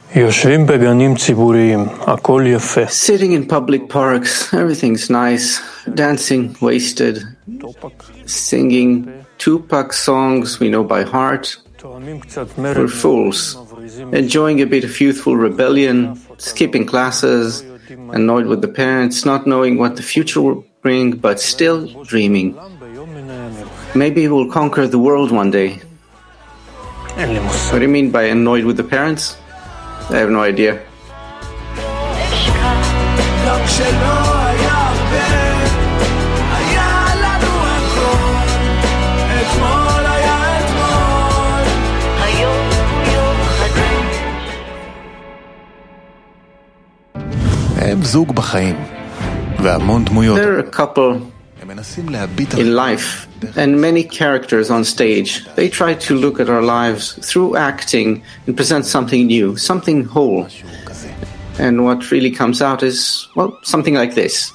Sitting in public parks, everything's nice, dancing, wasted, singing Tupac songs we know by heart. We're fools, enjoying a bit of youthful rebellion, skipping classes, annoyed with the parents, not knowing what the future will bring, but still dreaming. Maybe we'll conquer the world one day. What do you mean by annoyed with the parents? I have no idea. They're a couple in life, and many characters on stage. They try to look at our lives through acting and present something new, something whole. And what really comes out is, well, something like this.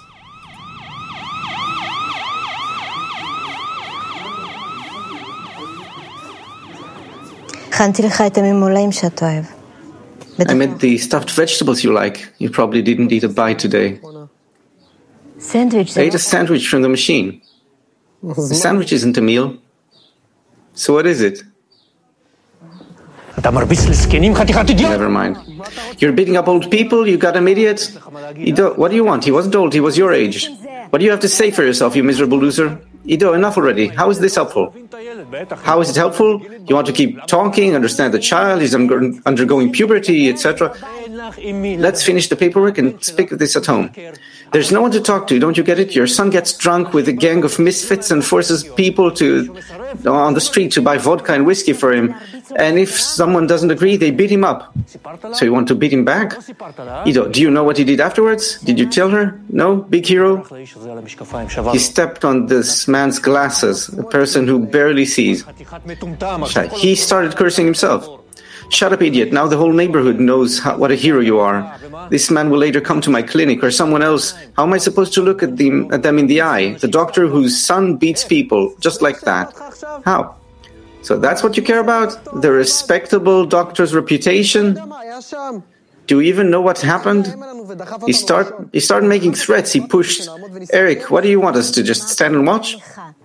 I made the stuffed vegetables you like. You probably didn't eat a bite today. I ate a sandwich from the machine. A sandwich isn't a meal. So what is it? Never mind. You're beating up old people, you goddamn idiot. What do you want? He wasn't old, he was your age. What do you have to say for yourself, you miserable loser? Ido, enough already. How is this helpful? How is it helpful? You want to keep talking, understand the child, he's undergoing puberty, etc. Let's finish the paperwork and speak of this at home. There's no one to talk to, don't you get it? Your son gets drunk with a gang of misfits and forces people on the street to buy vodka and whiskey for him. And if someone doesn't agree, they beat him up. So you want to beat him back? Ido, do you know what he did afterwards? Did you tell her? No? Big hero? He stepped on this man's glasses, a person who barely sees. He started cursing himself. Shut up, idiot. Now the whole neighborhood knows what a hero you are. This man will later come to my clinic or someone else. How am I supposed to look at them in the eye? The doctor whose son beats people, just like that. How? So that's what you care about? The respectable doctor's reputation? Do you even know what happened? He started making threats. He pushed. Eric, what do you want us to just stand and watch?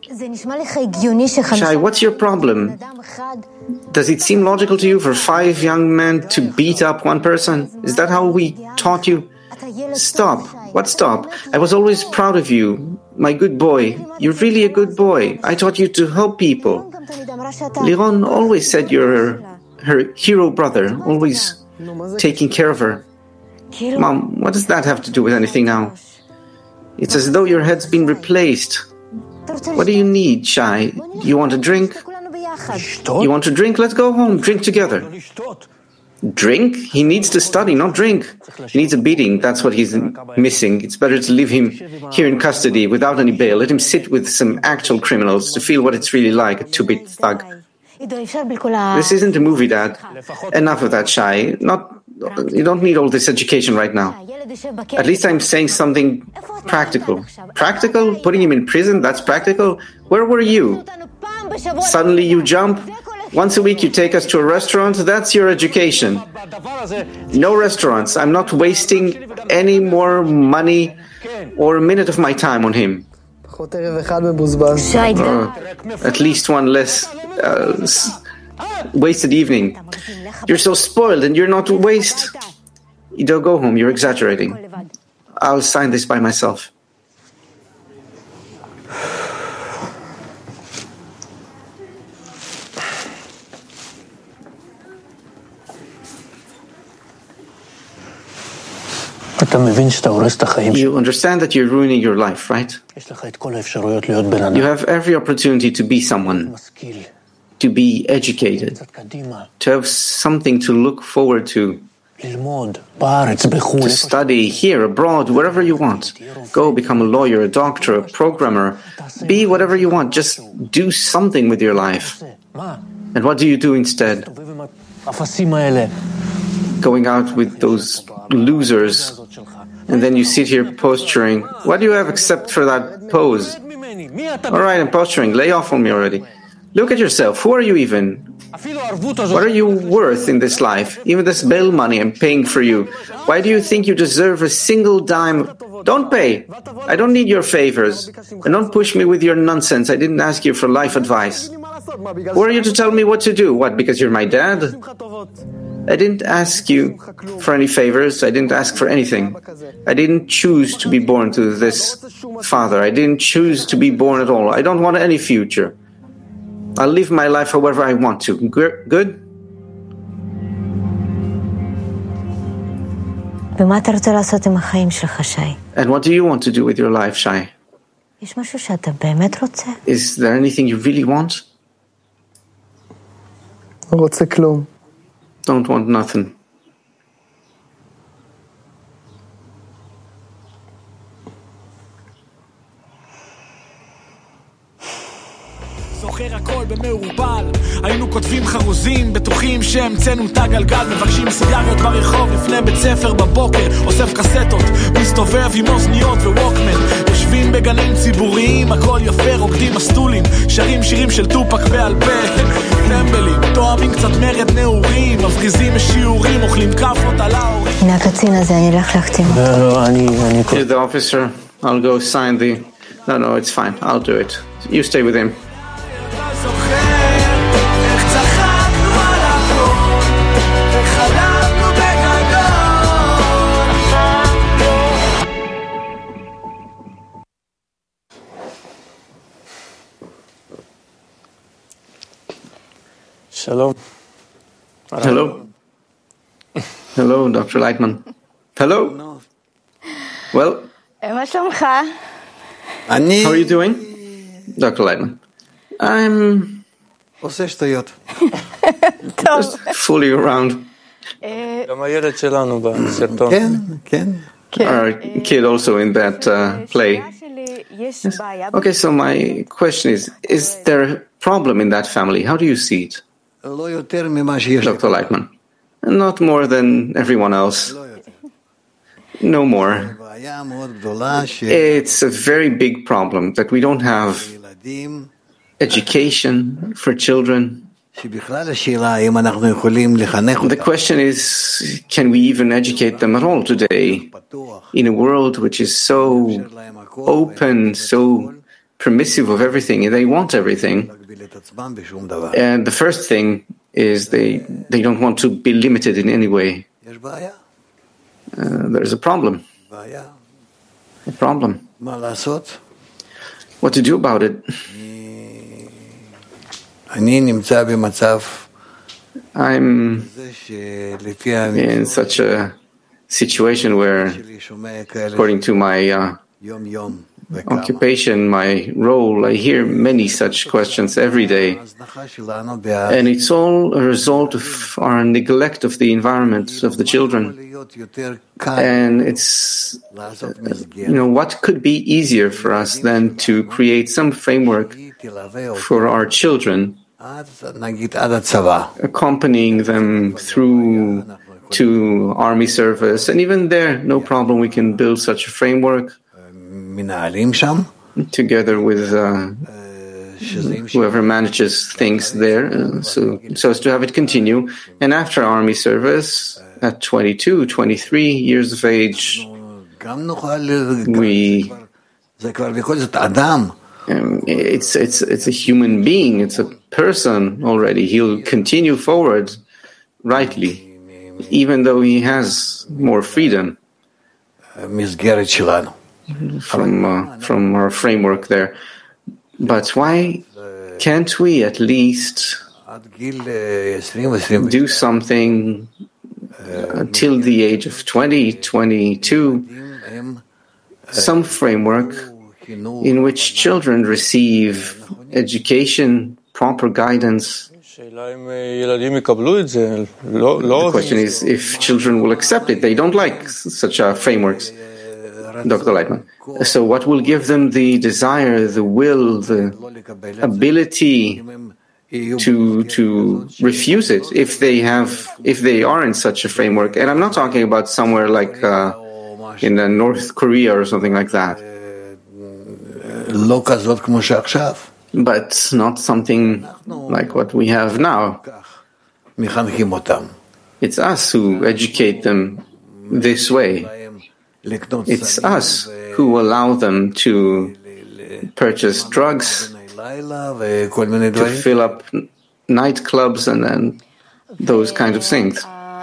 Shai, what's your problem? Does it seem logical to you for 5 young men to beat up one person? Is that how we taught you? Stop. What stop? I was always proud of you, my good boy. You're really a good boy. I taught you to help people. Liron always said you're her hero brother, always taking care of her. Mom, what does that have to do with anything now? It's as though your head's been replaced. What do you need, Shai? You want a drink? You want to drink? Let's go home. Drink together. Drink? He needs to study, not drink. He needs a beating. That's what he's missing. It's better to leave him here in custody without any bail. Let him sit with some actual criminals to feel what it's really like, a two-bit thug. This isn't a movie, Dad. Enough of that, Shai. You don't need all this education right now. At least I'm saying something practical. Practical? Putting him in prison? That's practical? Where were you? Suddenly you jump? Once a week you take us to a restaurant? That's your education. No restaurants. I'm not wasting any more money or a minute of my time on him. At least one less wasted evening. You're so spoiled and you're not waste. Ido, go home. You're exaggerating. I'll sign this by myself. You understand that you're ruining your life, right? You have every opportunity to be someone, to be educated, to have something to look forward to study here, abroad, wherever you want. Go become a lawyer, a doctor, a programmer. Be whatever you want. Just do something with your life. And what do you do instead? Going out with those losers, and then you sit here posturing. What do you have except for that pose? All right, I'm posturing. Lay off on me already. Look at yourself. Who are you even? What are you worth in this life? Even this bail money I'm paying for you. Why do you think you deserve a single dime? Don't pay. I don't need your favors. And don't push me with your nonsense. I didn't ask you for life advice. Who are you to tell me what to do? What, because you're my dad? I didn't ask you for any favors. I didn't ask for anything. I didn't choose to be born to this father. I didn't choose to be born at all. I don't want any future. I'll live my life however I want to. Good? And what do you want to do with your life, Shai? Is there anything you really want? Don't want nothing. זוכר הכל במעורבל היינו כותבים חרוזים בטוחים שהמצאנו את הגלגל מבקשים סיגריות ברחוב לפני בית ספר בבוקר אוסף קסטות מסתובב עם אוזניות וווקמן יושבים בגנים ציבוריים הכל יפה רוקדים מסטולים שרים שירים של טופק בעל פה טמבלים תואמים קצת מרד נעורים מבריזים משיעורים אוכלים כפות על ההורים הנה הקצין הזה אני אלך להחתים אותו Here's the officer. I'll go sign the... No, it's fine. I'll do it. You stay with him. Shalom. Hello. Hello, Dr. Lightman. Hello. Well, how are you doing, Dr. Lightman? I'm just fooling around. Our kid also in that play. Yes. Okay, so my question is there a problem in that family? How do you see it? Dr. Lightman. Not more than everyone else. No more. It's a very big problem that we don't have education for children. The question is, can we even educate them at all today in a world which is so open, so permissive of everything, and they want everything? And the first thing is they don't want to be limited in any way. There's a problem. A problem. What to do about it? I'm in such a situation where, according to my occupation, my role, I hear many such questions every day. And it's all a result of our neglect of the environment of the children. And it's, what could be easier for us than to create some framework for our children, accompanying them through to army service. And even there, no problem, we can build such a framework together with whoever manages things there, so as to have it continue. And after army service, at 22, 23 years of age, it's a human being, it's a person already. He'll continue forward rightly, even though he has more freedom from our framework there. But why can't we at least do something until the age of 20, 22, some framework in which children receive education, proper guidance? The question is if children will accept it. They don't like such frameworks, Dr. Lightman. So what will give them the desire, the will, the ability to refuse it if they are in such a framework? And I'm not talking about somewhere like in North Korea or something like that. But not something like what we have now. It's us who educate them this way. It's us who allow them to purchase drugs, to fill up nightclubs and those kind of things.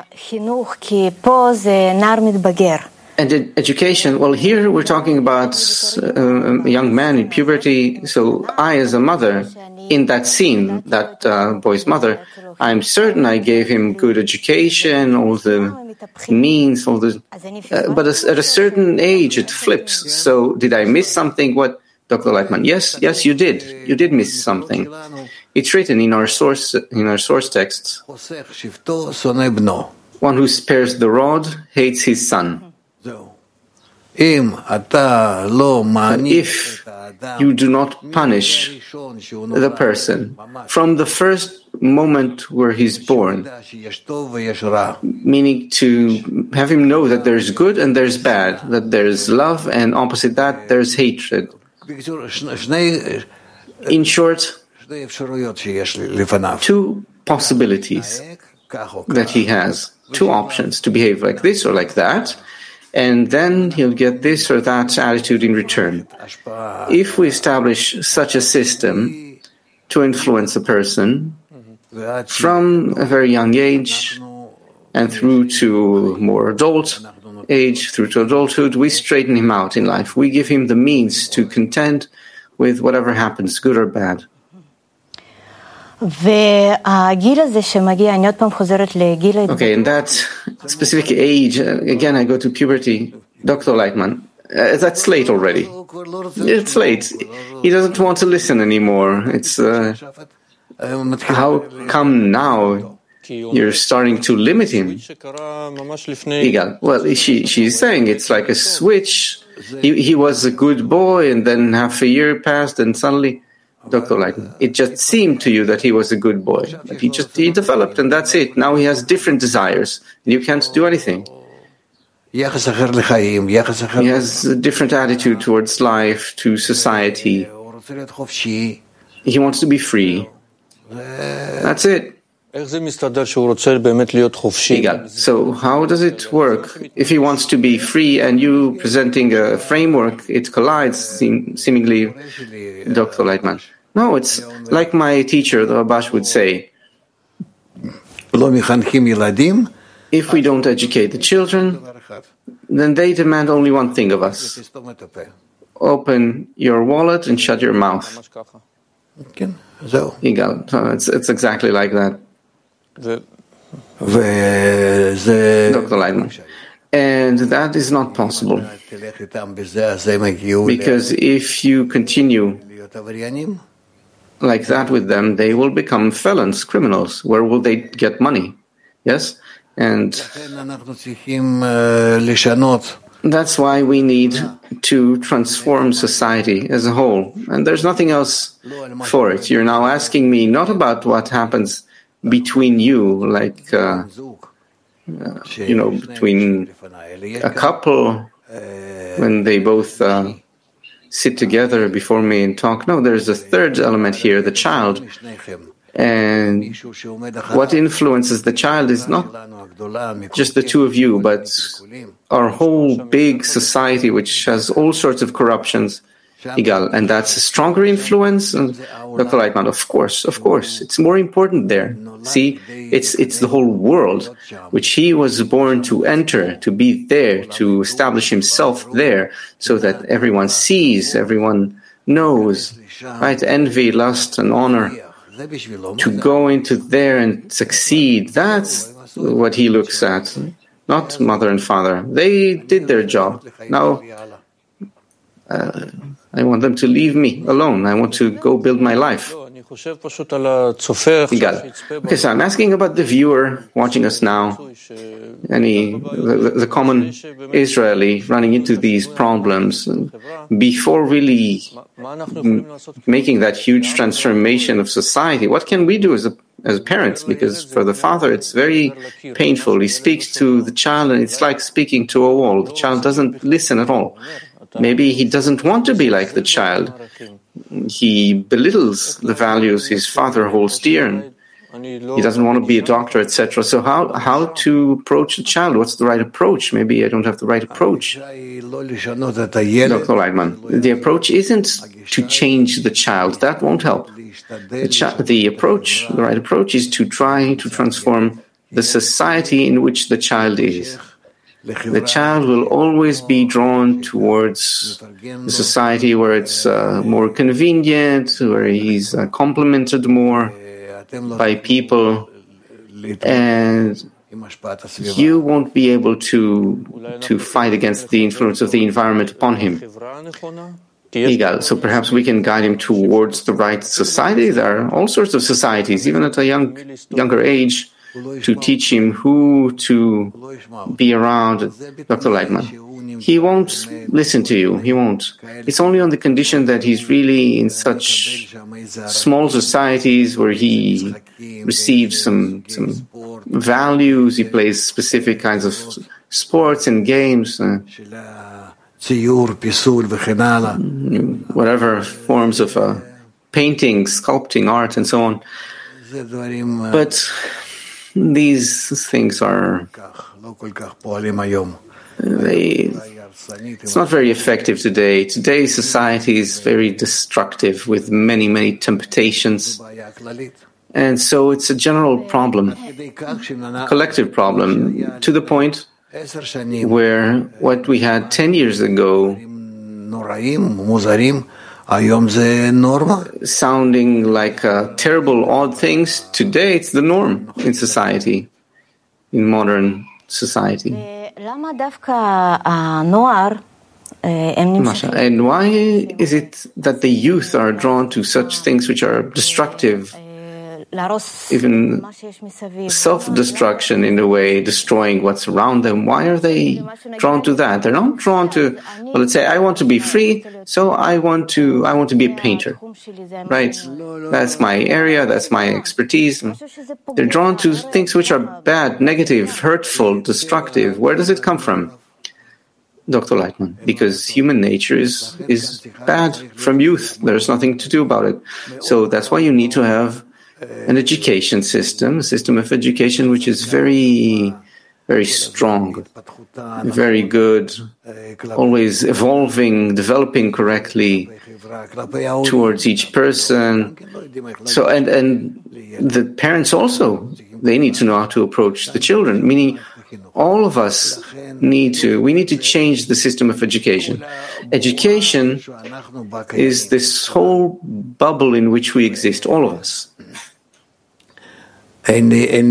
And education, well, here we're talking about a young man in puberty. So I, as a mother, in that scene, that boy's mother, I'm certain I gave him good education, all the means, all the. But at a certain age, it flips. So did I miss something? What, Dr. Lightman? Yes, you did. You did miss something. It's written in our source texts. One who spares the rod hates his son. If you do not punish the person from the first moment where he's born, meaning to have him know that there's good and there's bad, that there's love and opposite that there's hatred. In short, two possibilities that he has, two options, to behave like this or like that, and then he'll get this or that attitude in return. If we establish such a system to influence a person from a very young age and through to more adult age, through to adulthood, we straighten him out in life. We give him the means to contend with whatever happens, good or bad. Okay, in that specific age, again I go to puberty, Dr. Lightman, that's late already. It's late. He doesn't want to listen anymore. It's how come now you're starting to limit him? Igal. Well, she's saying it's like a switch. He was a good boy, and then half a year passed, and suddenly, Dr. Lightman, it just seemed to you that he was a good boy. But he developed, and that's it. Now he has different desires, and you can't do anything. He has a different attitude towards life, to society. He wants to be free. That's it. So how does it work? If he wants to be free and you presenting a framework, it collides, seemingly, Dr. Lightman. No, it's like my teacher, the Rabash, would say, if we don't educate the children, then they demand only one thing of us. Open your wallet and shut your mouth. It's exactly like that. Dr. Lightman. And that is not possible. Because if you continue like that with them, they will become felons, criminals. Where will they get money? Yes? And that's why we need to transform society as a whole. And there's nothing else for it. You're now asking me not about what happens between you, like, between a couple when they both sit together before me and talk. No, there's a third element here, the child. And what influences the child is not just the two of you, but our whole big society, which has all sorts of corruptions. And that's a stronger influence. And Dr. Lightman, of course, it's more important there. See, it's the whole world which he was born to enter, to be there, to establish himself there, so that everyone sees, everyone knows, right? Envy, lust, and honor. To go into there and succeed, that's what he looks at, not mother and father. They did their job. Now, I want them to leave me alone. I want to go build my life. Okay, so I'm asking about the viewer watching us now, the common Israeli running into these problems before really making that huge transformation of society. What can we do as parents? Because for the father, it's very painful. He speaks to the child, and it's like speaking to a wall. The child doesn't listen at all. Maybe he doesn't want to be like the child. He belittles the values his father holds dear, and He doesn't want to be a doctor, etc. So how to approach a child? What's the right approach? Maybe I don't have the right approach. Dr. Leitman, the approach isn't to change the child. That won't help. The right approach is to try to transform the society in which the child is. The child will always be drawn towards a society where it's more convenient, where he's complimented more by people, and you won't be able to fight against the influence of the environment upon him. Igal, so perhaps we can guide him towards the right society. There are all sorts of societies, even at a younger age, to teach him who to be around. Dr. Leitman, he won't listen to you. He won't. It's only on the condition that he's really in such small societies where he receives some values. He plays specific kinds of sports and games, whatever forms of painting, sculpting, art, and so on. But these things are it's not very effective today. Today's society is very destructive with many, many temptations. And so it's a general problem, collective problem, to the point where what we had 10 years ago, sounding like terrible, odd things, today it's the norm in society, in modern society. Masha, and why is it that the youth are drawn to such things which are destructive, even self-destruction in a way, destroying what's around them? Why are they drawn to that? They're not drawn to, well, let's say, I want to be free, so I want to be a painter, right? That's my area, that's my expertise. They're drawn to things which are bad, negative, hurtful, destructive. Where does it come from? Dr. Leitman, because human nature is bad from youth. There's nothing to do about it. So that's why you need to have an education system, a system of education which is very, very strong, very good, always evolving, developing correctly towards each person. So, and the parents also, they need to know how to approach the children, meaning all of us need to change the system of education. Education is this whole bubble in which we exist, all of us. And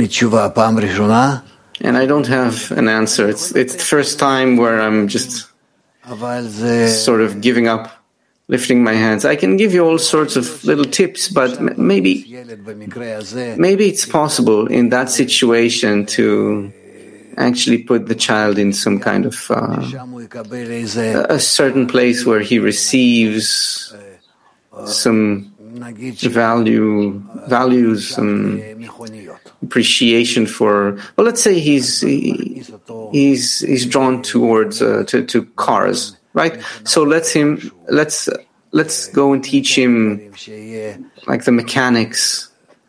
I don't have an answer. It's the first time where I'm just sort of giving up, lifting my hands. I can give you all sorts of little tips, but maybe it's possible in that situation to actually put the child in some kind of a certain place where he receives some values, some appreciation for. Well, let's say he's drawn towards to cars, right? So let's go and teach him like the mechanics,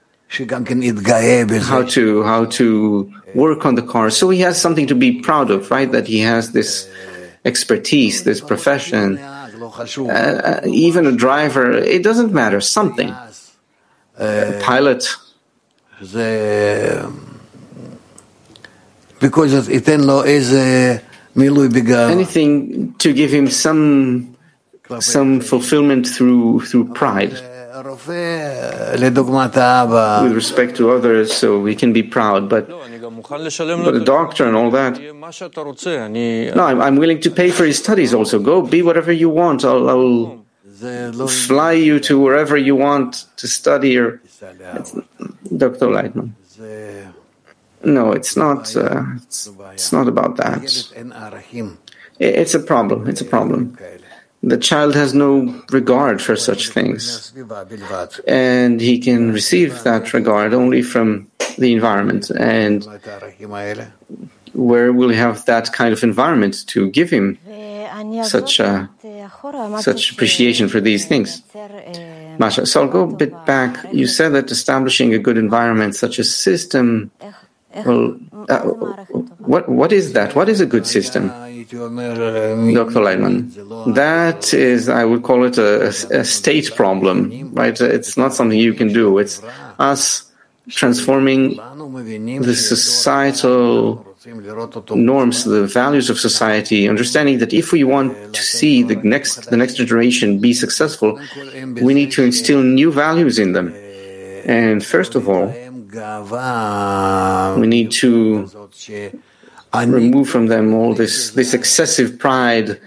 how to work on the car, so he has something to be proud of, right? That he has this expertise, this profession. Even a driver, it doesn't matter, something. A pilot. Because anything to give him some fulfillment through pride. With respect to others, so we can be proud, but a doctor and all that. No, I'm willing to pay for his studies also. Go be whatever you want. I'll fly you to wherever you want to study. Dr. Leitman. No, it's not. It's not about that. It's a problem. It's a problem. The child has no regard for such things, and he can receive that regard only from the environment. And where will he have that kind of environment to give him such appreciation for these things? Masha, so I'll go a bit back. You said that establishing a good environment, such a system, well, what is that? What is a good system, Dr. Leitman? That is, I would call it a state problem, right? It's not something you can do. It's us transforming the societal norms, the values of society, understanding that if we want to see the next generation be successful, we need to instill new values in them. And first of all, we need to remove from them all this excessive pride,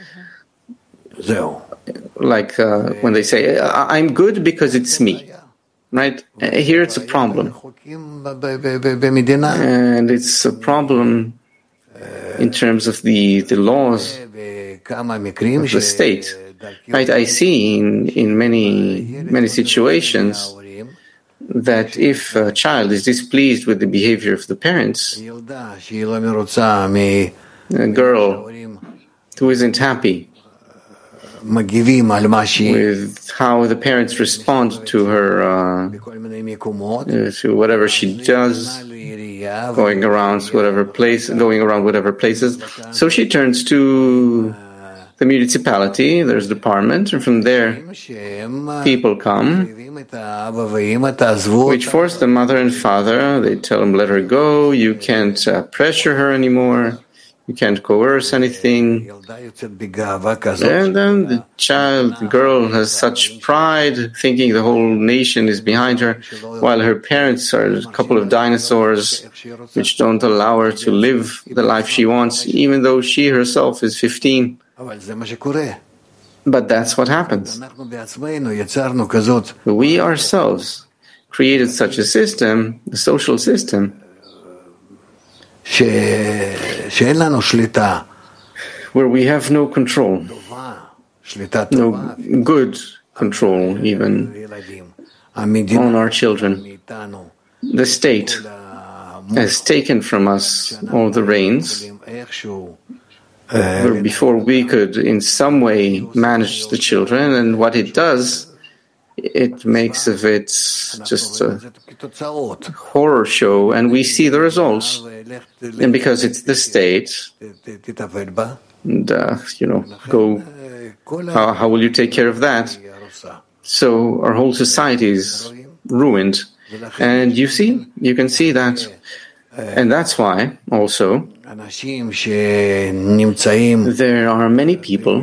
like when they say, I'm good because it's me. Right? Here it's a problem. And it's a problem in terms of the laws of the state. Right? I see in many situations that if a child is displeased with the behavior of the parents, a girl who isn't happy with how the parents respond to her, to whatever she does, going around whatever places. So she turns to the municipality, there's a department, and from there people come, which force the mother and father. They tell them, let her go, you can't pressure her anymore. You can't coerce anything. And then the girl has such pride, thinking the whole nation is behind her, while her parents are a couple of dinosaurs which don't allow her to live the life she wants, even though she herself is 15. But that's what happens. We ourselves created such a system, a social system, where we have no control, no good control even on our children. The state has taken from us all the reins, where before we could in some way manage the children, and what it does, it makes of it just a horror show, and we see the results. And because it's the state, and, how will you take care of that? So our whole society is ruined. And you can see that. And that's why, also, there are many people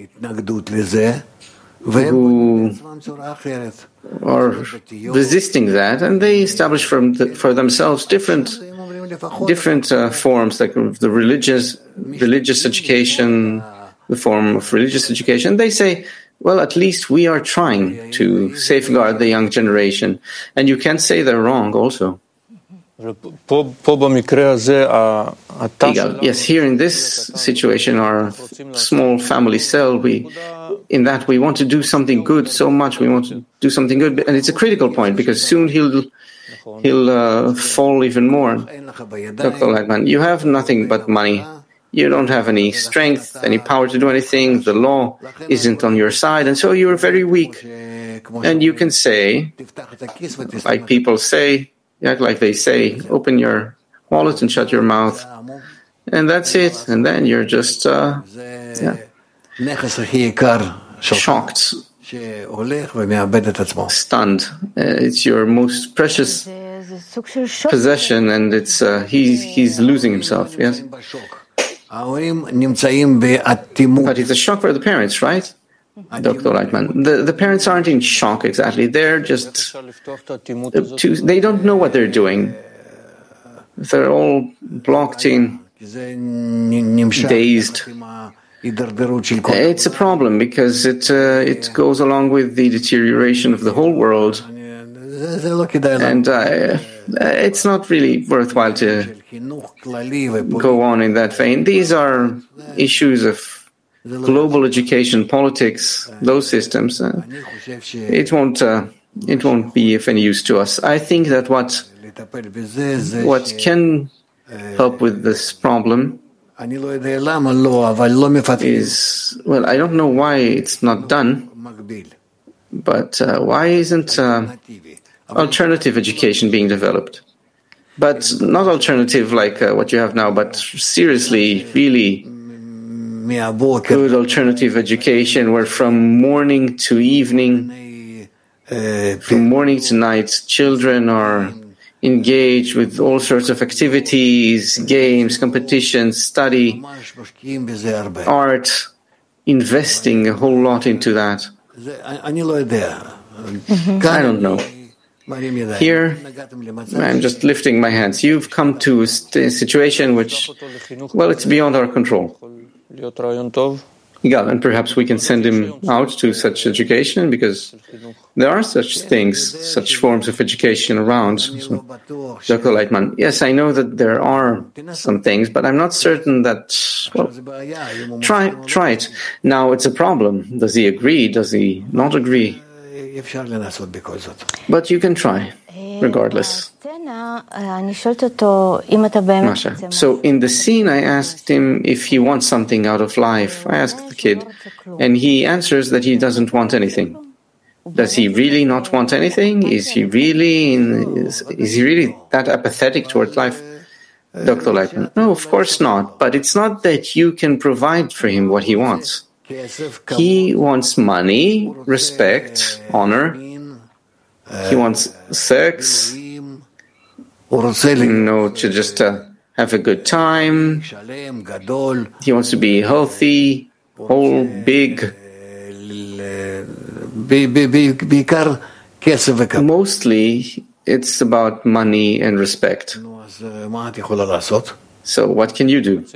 who are resisting that, and they establish for themselves different forms, like the religious education, the form of religious education. They say, well, at least we are trying to safeguard the young generation, and you can't say they're wrong also. Yes, here in this situation, our small family cell, we want to do something good so much. We want to do something good, and it's a critical point because soon he'll fall even more. Dr. Leitman, you have nothing but money. You don't have any strength, any power to do anything. The law isn't on your side, and so you're very weak. And you can say, like people say, like they say, open your wallet and shut your mouth. And that's it. And then you're just shocked, stunned. It's your most precious possession, and it's he's losing himself, yes? But it's a shock for the parents, right? Dr. Leitman, the parents aren't in shock exactly. They're just they don't know what they're doing. They're all blocked in, dazed. It's a problem because it goes along with the deterioration of the whole world, and it's not really worthwhile to go on in that vein. These are issues of global education, politics, those systems. It won't be of any use to us. I think that what can help with this problem is, well, I don't know why it's not done, But why isn't alternative education being developed? But not alternative like what you have now, but seriously, really good alternative education where from morning to evening, from morning to night, children are engaged with all sorts of activities, games, competitions, study, art, investing a whole lot into that. I don't know. Here, I'm just lifting my hands. You've come to a situation which, well, it's beyond our control. Yeah, and perhaps we can send him out to such education because there are such things, such forms of education around. So, Dr. Lightman, yes, I know that there are some things, but I'm not certain that, well, try it. Now, it's a problem. Does he agree? Does he not agree? But you can try, regardless. Masha. So in the scene, I asked him if he wants something out of life. I asked the kid, and he answers that he doesn't want anything. Does he really not want anything? Is he really that apathetic towards life? Dr. Lightman, no, of course not. But it's not that you can provide for him what he wants. He wants money, respect, honor. He wants sex, to just have a good time. He wants to be healthy, whole, big. Mostly, it's about money and respect. So what can you do?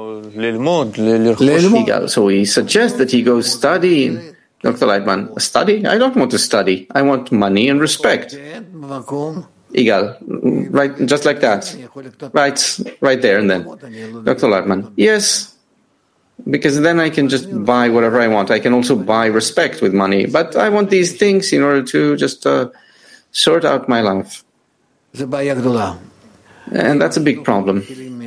So we suggest that he goes study. Dr. Lightman, study? I don't want to study. I want money and respect. Igal, right, just like that. Right there and then. Dr. Lightman, yes, because then I can just buy whatever I want. I can also buy respect with money. But I want these things in order to just sort out my life. And that's a big problem.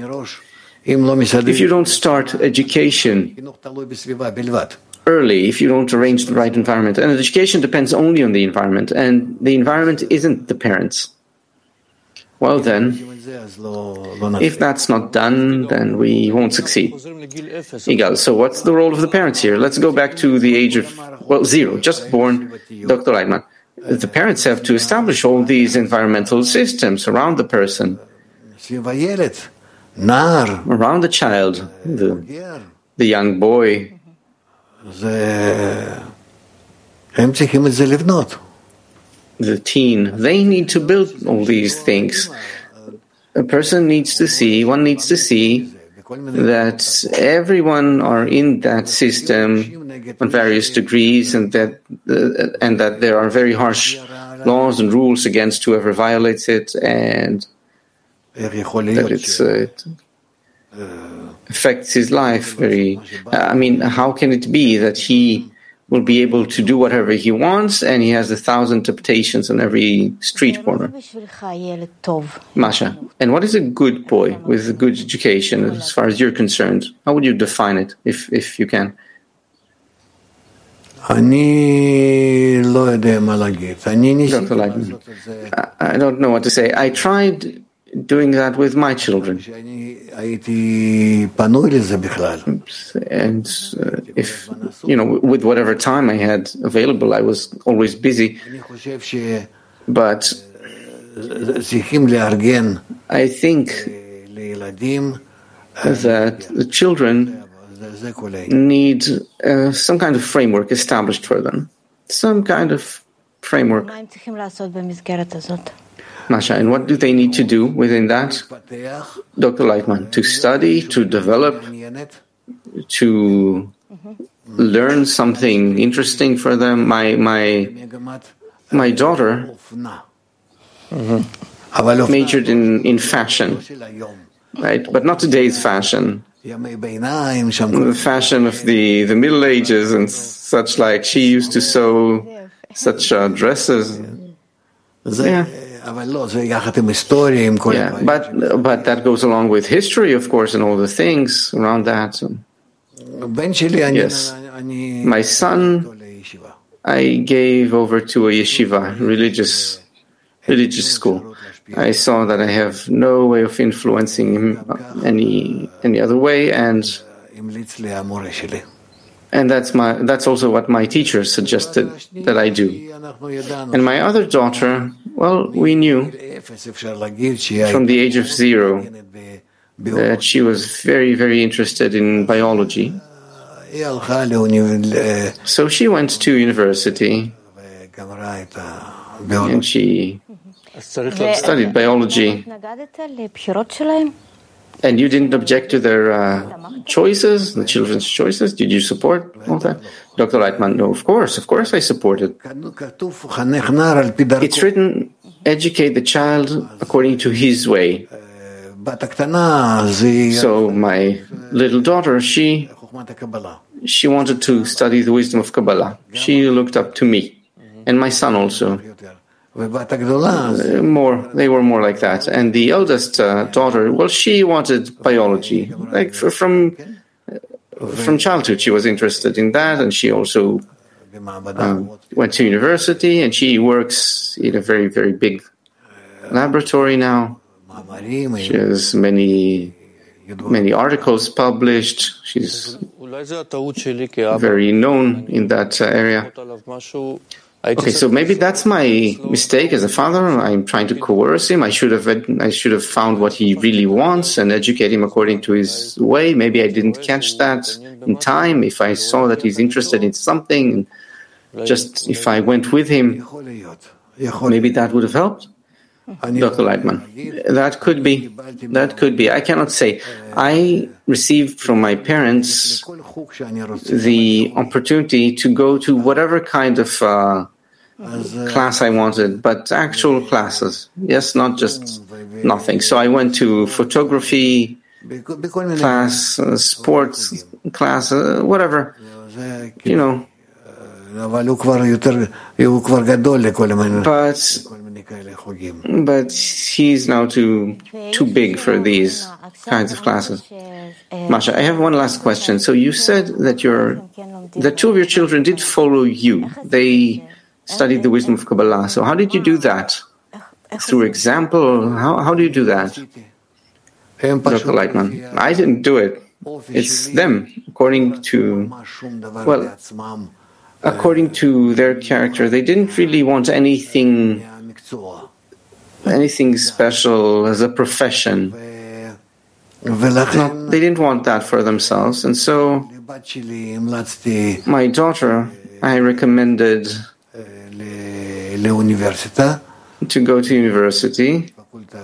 If you don't start education early, if you don't arrange the right environment, and education depends only on the environment, and the environment isn't the parents, well then, if that's not done, then we won't succeed. Igal, so what's the role of the parents here? Let's go back to the age of, 0, just born, Dr. Lightman. The parents have to establish all these environmental systems around the person, around the child, the young boy. The teen, they need to build all these things. One needs to see that everyone are in that system on various degrees, and that there are very harsh laws and rules against whoever violates it, and that it affects his life very. How can it be that he will be able to do whatever he wants, and he has 1,000 temptations on every street corner? Masha, and what is a good boy with a good education, as far as you're concerned? How would you define it, if you can? I don't know what to say. I tried doing that with my children. And if, with whatever time I had available, I was always busy. But I think that the children need some kind of framework established for them. Some kind of framework. Masha, and what do they need to do within that? Dr. Lightman, to study, to develop, to learn something interesting for them. My daughter majored in fashion, right? But not today's fashion. The fashion of the Middle Ages and such like. She used to sew such dresses. Yeah. But that goes along with history, of course, and all the things around that. Yes. My son I gave over to a yeshiva, religious school. I saw that I have no way of influencing him any other way, and that's also what my teacher suggested that I do. And my other daughter, well, we knew from the age of 0 that she was very, very interested in biology. So she went to university and she studied biology. And you didn't object to their choices, the children's choices? Did you support all that? Dr. Lightman, no, of course I supported. It's written, educate the child according to his way. So my little daughter, she wanted to study the wisdom of Kabbalah. She looked up to me, and my son also. They were more like that. And the eldest daughter, well, she wanted biology. Like from childhood, she was interested in that, and she also went to university, and she works in a very, very big laboratory now. She has many articles published. She's very known in that area. Okay, so maybe that's my mistake as a father. I'm trying to coerce him. I should have found what he really wants and educate him according to his way. Maybe I didn't catch that in time. If I saw that he's interested in something, just if I went with him, maybe that would have helped. Dr. Lightman, that could be. I cannot say. I received from my parents the opportunity to go to whatever kind of class I wanted, but actual classes. Yes, not just nothing. So I went to photography class, sports class, whatever. You know. But he's now too big for these kinds of classes. Masha, I have one last question. So you said that the 2 of your children did follow you. They studied the wisdom of Kabbalah. So how did you do that? Through example? How do you do that? Dr. Lightman, I didn't do it. It's them, according to their character. They didn't really want anything special as a profession. They didn't want that for themselves. And so my daughter, I recommended to go to university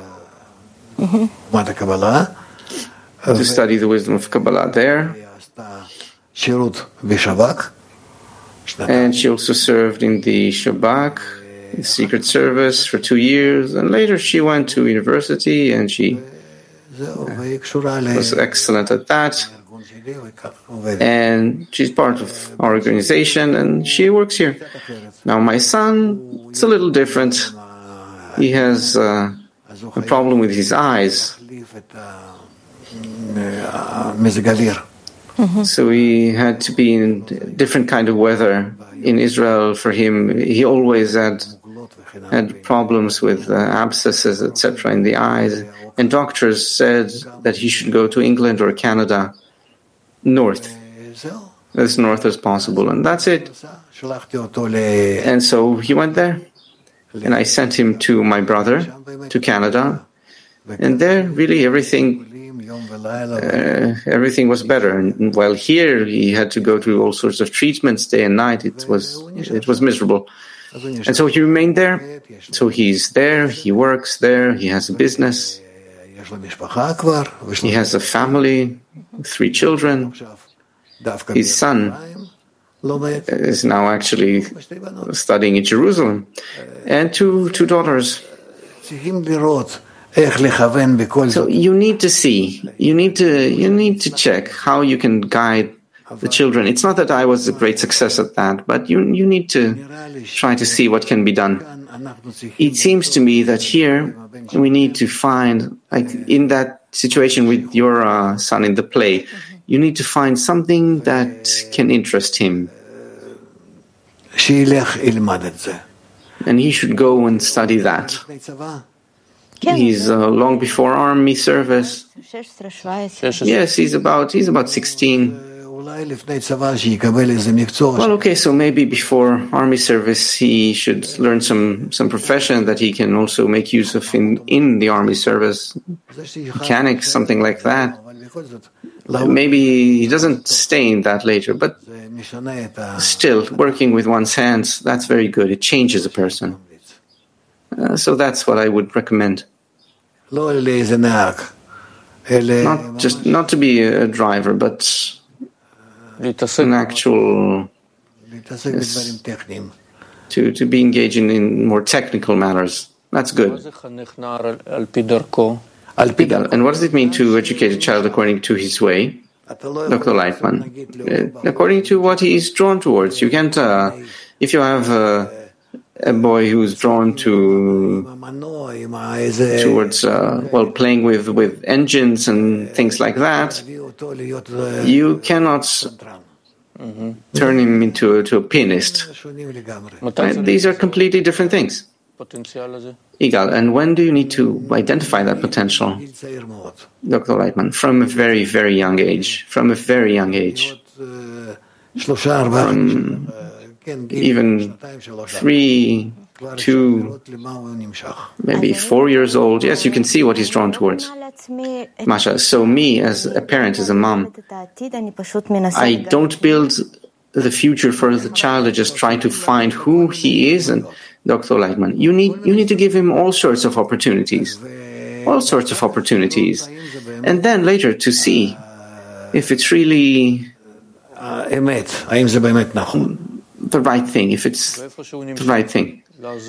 to study the wisdom of Kabbalah there. And she also served in the Shabak, the Secret Service, for 2 years. And later she went to university and she was excellent at that. And she's part of our organization and she works here. Now my son, it's a little different. He has a problem with his eyes. So he had to be in different kind of weather. In Israel, for him, he always had problems with abscesses, etc., in the eyes. And doctors said that he should go to England or Canada, north, as north as possible. And that's it. And so he went there. And I sent him to my brother, to Canada. And there, really, everything was better. And while here, he had to go through all sorts of treatments day and night. It was miserable. And so he remained there. So he's there, he works there, he has a business. He has a family, 3 children. His son is now actually studying in Jerusalem. And 2 daughters. So you need to see, you need to check how you can guide the children. It's not that I was a great success at that, but you need to try to see what can be done. It seems to me that here we need to find, like in that situation with your son in the play, you need to find something that can interest him. And he should go and study that. He's long before army service. Yes, he's about 16. Well, okay, so maybe before army service he should learn some profession that he can also make use of in the army service, mechanics, something like that. Maybe he doesn't stay in that later, but still, working with one's hands, that's very good. It changes a person. So that's what I would recommend. Not to be a driver, but an actual, yes, to be engaging in more technical matters. That's good. And what does it mean to educate a child according to his way? Dr. Lightman, according to what he is drawn towards. You can't, if you have a boy who's drawn towards playing with engines and things like that, you cannot turn him into a pianist. Right? These are completely different things. Igal, and when do you need to identify that potential? Dr. Lightman, from a very, very young age. From a very young age. From even 3, 2, maybe 4 years old. Yes, you can see what he's drawn towards. Masha, so me as a parent, as a mom, I don't build the future for the child. I just try to find who he is. And Dr. Lightman, you need to give him all sorts of opportunities. All sorts of opportunities. And then later to see if it's really the right thing, if it's the right thing.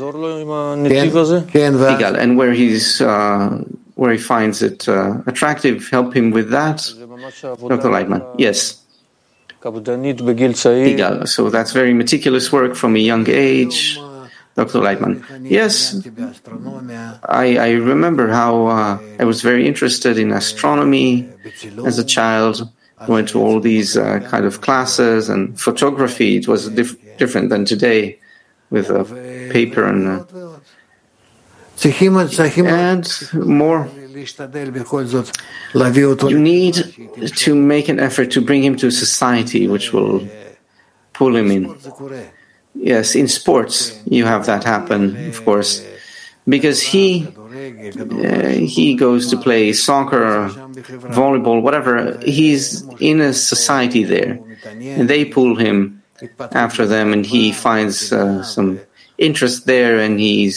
And where he finds it attractive, help him with that. Dr. Lightman, yes. So that's very meticulous work from a young age. Dr. Lightman, yes. I remember how I was very interested in astronomy as a child. I went to all these kind of classes, and photography, it was different than today with paper and more. You need to make an effort to bring him to society which will pull him in. Yes, in sports you have that happen, of course, because he goes to play soccer, volleyball, whatever. He's in a society there, and they pull him after them, and he finds some interest there, and he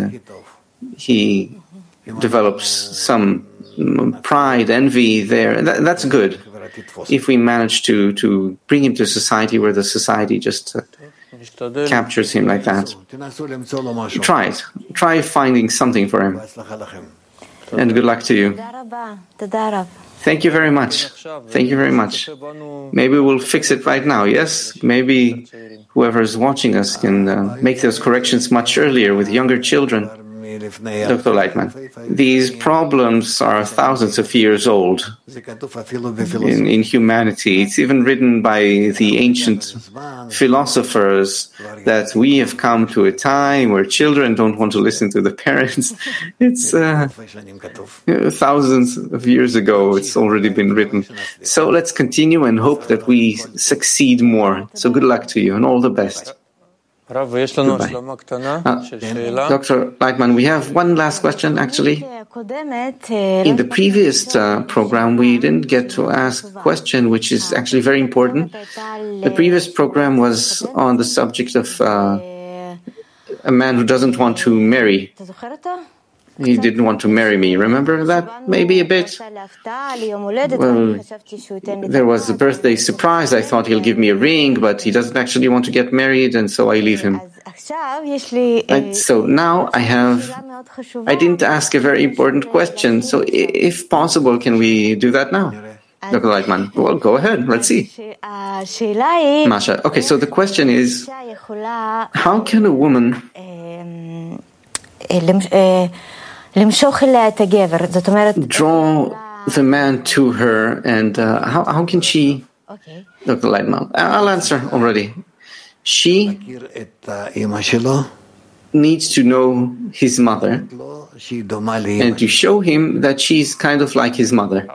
develops some pride, envy there. That's good. If we manage to bring him to society where the society just captures him like that. Try it. Try finding something for him. And good luck to you. Thank you very much. Thank you very much. Maybe we'll fix it right now, yes? Maybe whoever is watching us can make those corrections much earlier with younger children. Dr. Lightman, these problems are thousands of years old in humanity. It's even written by the ancient philosophers that we have come to a time where children don't want to listen to the parents. It's thousands of years ago. It's already been written. So let's continue and hope that we succeed more. So good luck to you and all the best. Dr. Lightman, we have one last question, actually. In the previous program, we didn't get to ask a question which is actually very important. The previous program was on the subject of a man who doesn't want to marry. He didn't want to marry me. Remember that? Maybe a bit. Well, there was a birthday surprise. I thought he'll give me a ring, but he doesn't actually want to get married, and so I leave him. Right? So now I didn't ask a very important question. So if possible, can we do that now? Dr. Lightman, well, go ahead. Let's see. Masha, okay, so the question is, how can a woman draw the man to her, and how can she? Dr. Lightman, I'll answer already. She needs to know his mother and to show him that she's kind of like his mother.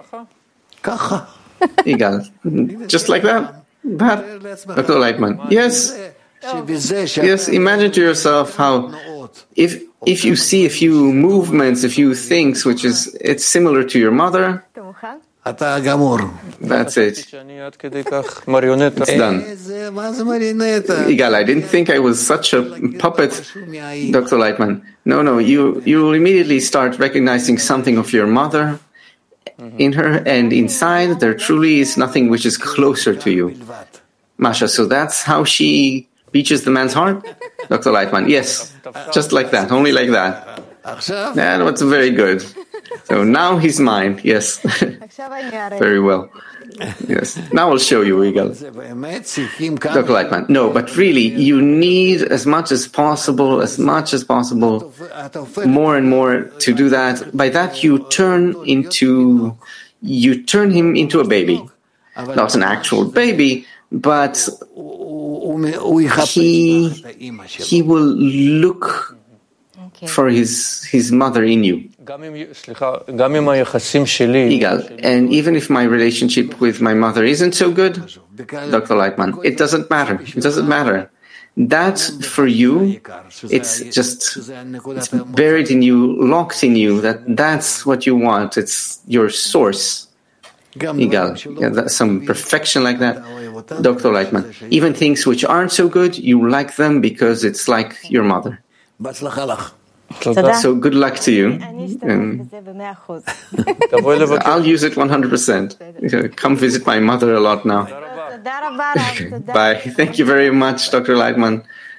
Igal. Just like that? Dr. Lightman. Yes. Yes, imagine to yourself how if you see a few movements, a few things it's similar to your mother, that's it. It's done. Igal, I didn't think I was such a puppet, Dr. Lightman. No, you will immediately start recognizing something of your mother in her, and inside there truly is nothing which is closer to you. Masha, so that's how she reaches the man's heart? Dr. Lightman, yes, just like that, only like that. That was very good. So now he's mine, yes. Very well. Yes. Now I'll show you, Igal. Dr. Lightman, no, but really, you need as much as possible, more and more to do that. By that, you turn him into a baby. Not an actual baby, but he will look for his mother in you. Igal, and even if my relationship with my mother isn't so good, Dr. Lightman, it doesn't matter. That for you, it's buried in you, locked in you, that's what you want. It's your source. Igal, that's some perfection like that. Dr. Lightman, even things which aren't so good, you like them because it's like your mother. So good luck to you. I'll use it 100%. Come visit my mother a lot now. Bye. Thank you very much, Dr. Lightman.